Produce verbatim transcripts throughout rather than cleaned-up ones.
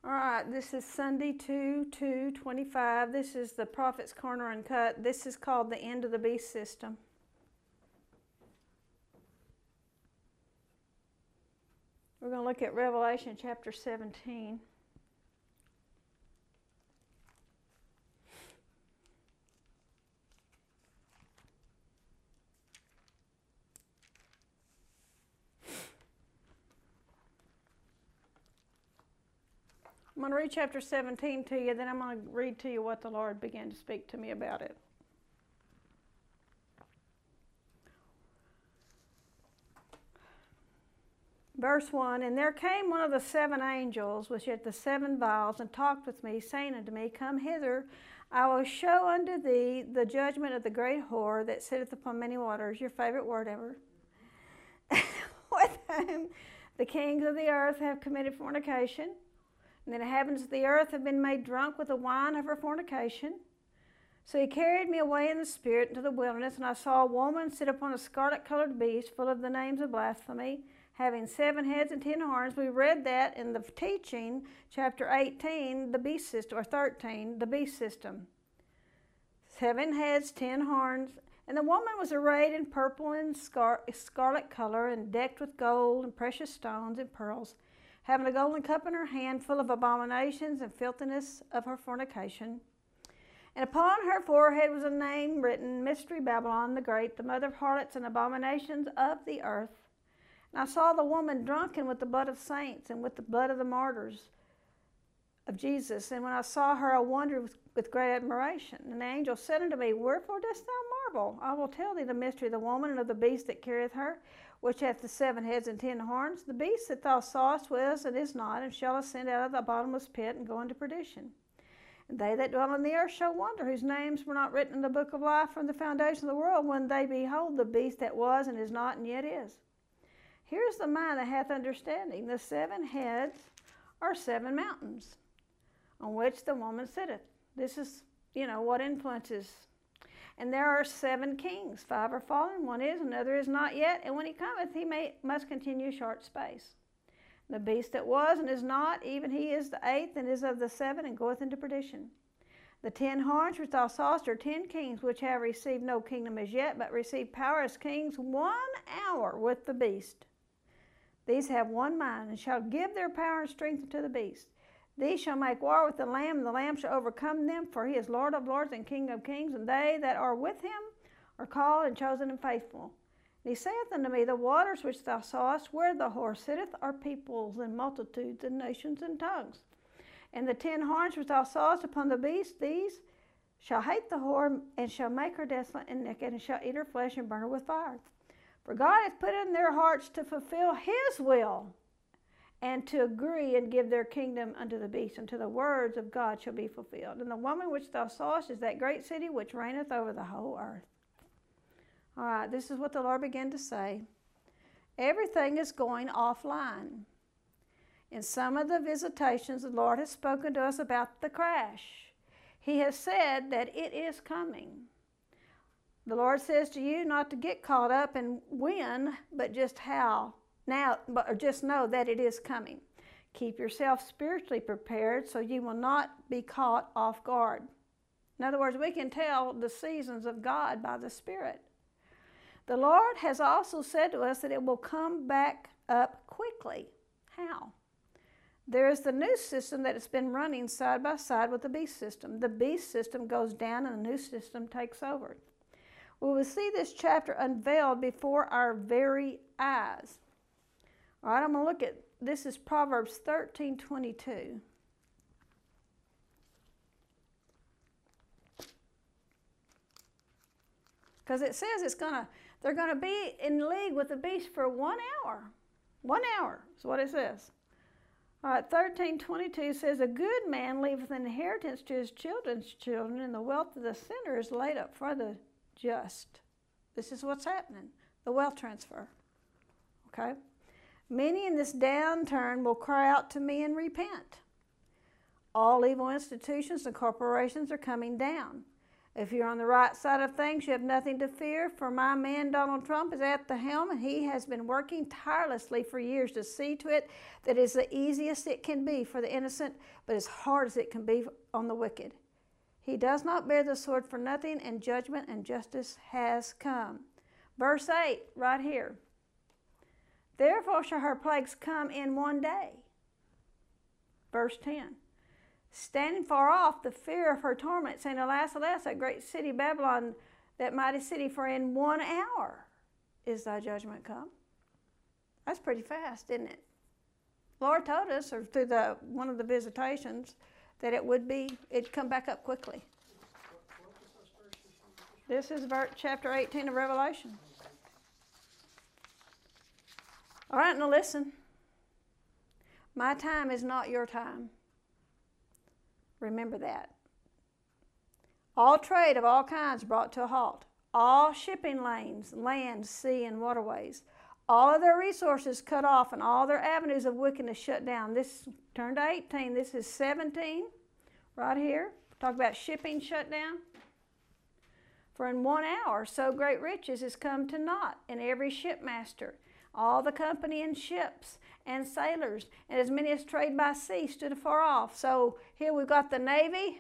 All right, this is Sunday two two twenty-five. This is the Prophet's Corner Uncut. This is called the end of the beast system. We're going to look at Revelation chapter seventeen. I'm going to read chapter seventeen to you, then I'm going to read to you what the Lord began to speak to me about it. Verse one, And there came one of the seven angels, which had the seven vials, and talked with me, saying unto me, Come hither, I will show unto thee the judgment of the great whore that sitteth upon many waters, your favorite word ever, with whom the kings of the earth have committed fornication, and the inhabitants of the earth have been made drunk with the wine of her fornication. So he carried me away in the spirit into the wilderness, and I saw a woman sit upon a scarlet-colored beast, full of the names of blasphemy, having seven heads and ten horns. We read that in the teaching, chapter eighteen, the beast system, or thirteen, the beast system. Seven heads, ten horns. And the woman was arrayed in purple and scar scarlet color, and decked with gold and precious stones and pearls, having a golden cup in her hand, full of abominations and filthiness of her fornication. And upon her forehead was a name written, Mystery Babylon the Great, the mother of harlots and abominations of the earth. And I saw the woman drunken with the blood of saints and with the blood of the martyrs of Jesus. And when I saw her, I wondered with, with great admiration. And the angel said unto me, Wherefore dost thou marvel? I will tell thee the mystery of the woman and of the beast that carrieth her, which hath the seven heads and ten horns. The beast that thou sawest was and is not, and shall ascend out of the bottomless pit and go into perdition. And they that dwell on the earth shall wonder, whose names were not written in the book of life from the foundation of the world, when they behold the beast that was and is not and yet is. Here is the mind that hath understanding. The seven heads are seven mountains, on which the woman sitteth. This is, you know, what influences. And there are seven kings. Five are fallen, one is, another is not yet. And when he cometh, he may, must continue short space. The beast that was and is not, even he is the eighth, and is of the seven, and goeth into perdition. The ten horns which thou sawest are ten kings, which have received no kingdom as yet, but receive power as kings one hour with the beast. These have one mind, and shall give their power and strength unto the beast. These shall make war with the Lamb, and the Lamb shall overcome them, for he is Lord of lords and King of kings, and they that are with him are called and chosen and faithful. And he saith unto me, The waters which thou sawest, where the whore sitteth, are peoples and multitudes and nations and tongues. And the ten horns which thou sawest upon the beast, these shall hate the whore, and shall make her desolate and naked, and shall eat her flesh and burn her with fire. For God hath put in their hearts to fulfill his will, and to agree and give their kingdom unto the beast, until the words of God shall be fulfilled. And the woman which thou sawest is that great city which reigneth over the whole earth. All right, this is what the Lord began to say. Everything is going offline. In some of the visitations, the Lord has spoken to us about the crash. He has said that it is coming. The Lord says to you not to get caught up in when, but just how. Now, but or just know that it is coming. Keep yourself spiritually prepared so you will not be caught off guard. In other words, we can tell the seasons of God by the Spirit. The Lord has also said to us that it will come back up quickly. How? There is the new system that has been running side by side with the beast system. The beast system goes down and the new system takes over. We will see this chapter unveiled before our very eyes. All right, I'm going to look at, this is Proverbs thirteen twenty-two. Because it says it's gonna, they're going to be in league with the beast for one hour. One hour is what it says. All right, thirteen twenty-two says, A good man leaveth an inheritance to his children's children, and the wealth of the sinner is laid up for the just. This is what's happening, the wealth transfer. Okay? Many in this downturn will cry out to me and repent. All evil institutions and corporations are coming down. If you're on the right side of things, you have nothing to fear, for my man Donald Trump is at the helm, and he has been working tirelessly for years to see to it that it's the easiest it can be for the innocent, but as hard as it can be on the wicked. He does not bear the sword for nothing, and judgment and justice has come. Verse eight, right here. Therefore shall her plagues come in one day. Verse ten. Standing far off, the fear of her torment, saying, Alas, alas, that great city Babylon, that mighty city, for in one hour is thy judgment come. That's pretty fast, isn't it? Lord told us, or through the one of the visitations, that it would be, it'd come back up quickly. This is verse, chapter eighteen of Revelation. All right, now listen. My time is not your time. Remember that. All trade of all kinds brought to a halt. All shipping lanes, land, sea, and waterways. All of their resources cut off, and all their avenues of wickedness shut down. This, turn to eighteen. This is seventeen, right here. Talk about shipping shut down. For in one hour so great riches is come to naught, and every shipmaster, all the company and ships and sailors, and as many as trade by sea stood afar off. So here we've got the Navy,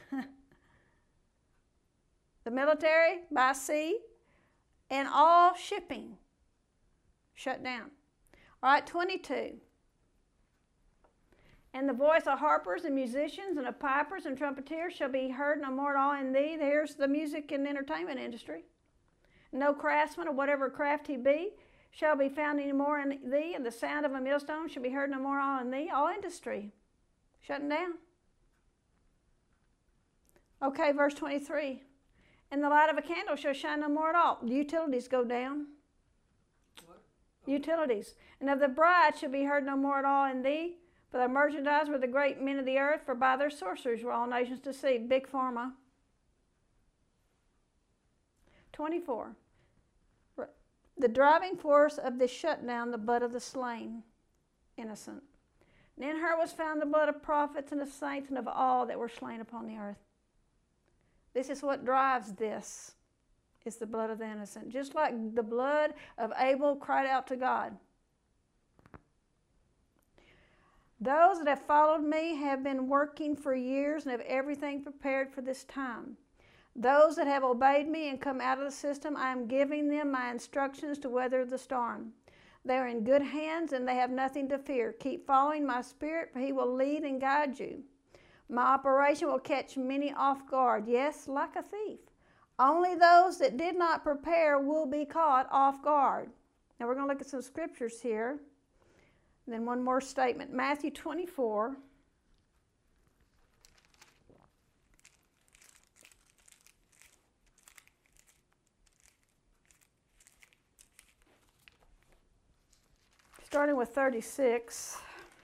the military by sea, and all shipping shut down. All right, twenty-two. And the voice of harpers and musicians and of pipers and trumpeters shall be heard no more at all in thee. There's the music and entertainment industry. No craftsman of whatever craft he be shall be found any more in thee, and the sound of a millstone shall be heard no more all in thee. All industry shutting down. Okay, verse twenty-three. And the light of a candle shall shine no more at all. The utilities go down. What? Oh. Utilities. And of the bride shall be heard no more at all in thee, for the merchandise were the great men of the earth, for by their sorceries were all nations deceived. Big pharma. twenty-four. The driving force of this shut down the blood of the slain, innocent. And in her was found the blood of prophets and of saints and of all that were slain upon the earth. This is what drives this, is the blood of the innocent. Just like the blood of Abel cried out to God. Those that have followed me have been working for years and have everything prepared for this time. Those that have obeyed me and come out of the system, I am giving them my instructions to weather the storm. They are in good hands and they have nothing to fear. Keep following my spirit, for he will lead and guide you. My operation will catch many off guard, yes, like a thief. Only those that did not prepare will be caught off guard. Now we're going to look at some scriptures here. And then one more statement. Matthew twenty-four. Starting with thirty-six.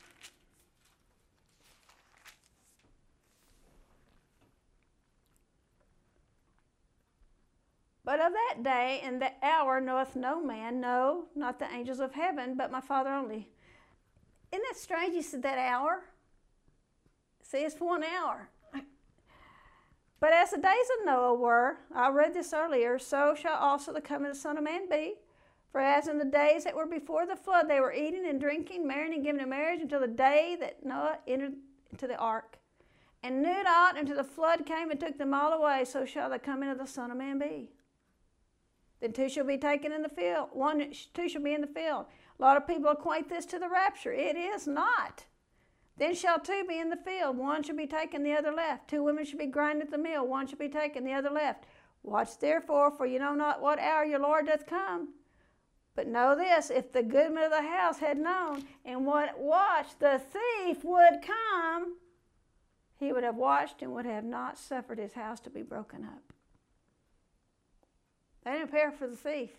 But of that day and that hour knoweth no man, no, not the angels of heaven, but my Father only. Isn't that strange you said that hour? See, it's one hour. But as the days of Noah were, I read this earlier, so shall also the coming of the Son of Man be. For as in the days that were before the flood, they were eating and drinking, marrying and giving in marriage until the day that Noah entered into the ark, and knew not until the flood came and took them all away, so shall the coming of the Son of Man be. Then two shall be taken in the field. One, two shall be in the field. A lot of people equate this to the rapture. It is not. Then shall two be in the field. One shall be taken, the other left. Two women shall be grinding at the mill. One shall be taken, the other left. Watch therefore, for you know not what hour your Lord doth come. But know this, if the goodman of the house had known and what watched the thief would come, he would have watched and would have not suffered his house to be broken up. They didn't prepare for the thief.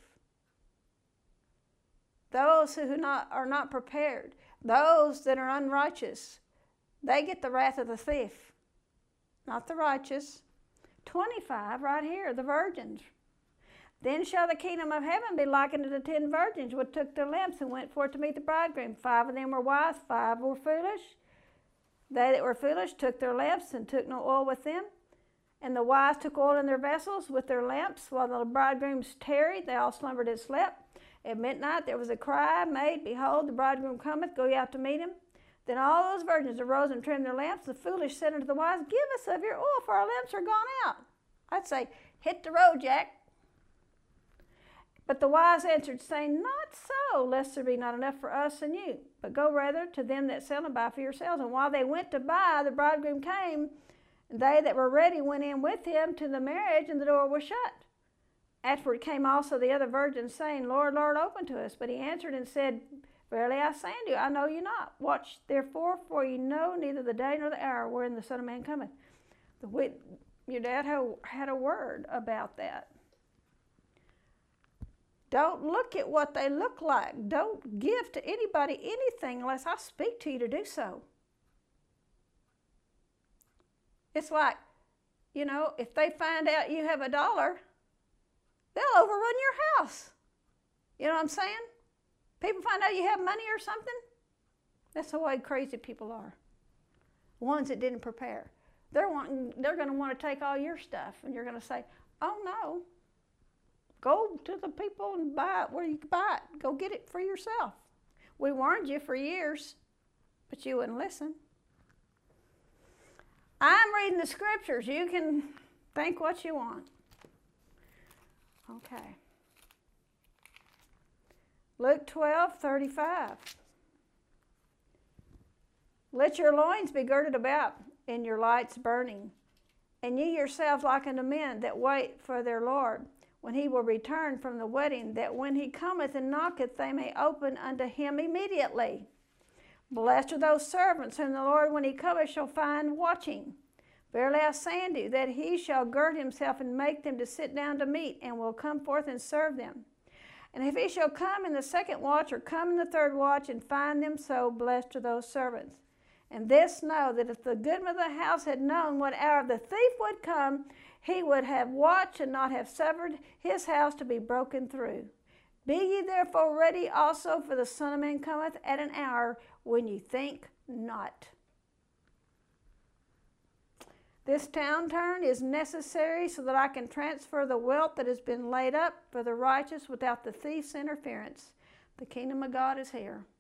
Those who not, are not prepared, those that are unrighteous, they get the wrath of the thief, not the righteous. twenty-five, right here, the virgins. Then shall the kingdom of heaven be likened to the ten virgins which took their lamps and went forth to meet the bridegroom. Five of them were wise, five were foolish. They that were foolish took their lamps and took no oil with them. And the wise took oil in their vessels with their lamps, while the bridegrooms tarried. They all slumbered and slept. At midnight there was a cry made, Behold, the bridegroom cometh, go ye out to meet him. Then all those virgins arose and trimmed their lamps. The foolish said unto the wise, Give us of your oil, for our lamps are gone out. I'd say, hit the road, Jack. But the wise answered, saying, Not so, lest there be not enough for us and you. But go rather to them that sell and buy for yourselves. And while they went to buy, the bridegroom came, and they that were ready went in with him to the marriage, and the door was shut. Afterward came also the other virgins, saying, Lord, Lord, open to us. But he answered and said, Verily I say unto you, I know you not. Watch therefore, for ye know neither the day nor the hour wherein the Son of Man cometh. The, your dad had a word about that. Don't look at what they look like. Don't give to anybody anything unless I speak to you to do so. It's like, you know, if they find out you have a dollar, they'll overrun your house. You know what I'm saying? People find out you have money or something. That's the way crazy people are. Ones that didn't prepare. They're wanting, they're going to want to take all your stuff, and you're going to say, oh no, go to the people and buy it where you can buy it. Go get it for yourself. We warned you for years, but you wouldn't listen. I'm reading the scriptures. You can think what you want. Okay. Luke twelve, thirty-five. Let your loins be girded about, and your lights burning, and ye yourselves like unto men that wait for their Lord, when he will return from the wedding, that when he cometh and knocketh, they may open unto him immediately. Blessed are those servants whom the Lord, when he cometh, shall find watching. Verily I say unto you, that he shall gird himself and make them to sit down to meat, and will come forth and serve them. And if he shall come in the second watch, or come in the third watch, and find them so, blessed are those servants. And this know, that if the goodman of the house had known what hour the thief would come, he would have watched and not have suffered his house to be broken through. Be ye therefore ready also, for the Son of Man cometh at an hour when ye think not. This downturn is necessary so that I can transfer the wealth that has been laid up for the righteous without the thief's interference. The kingdom of God is here.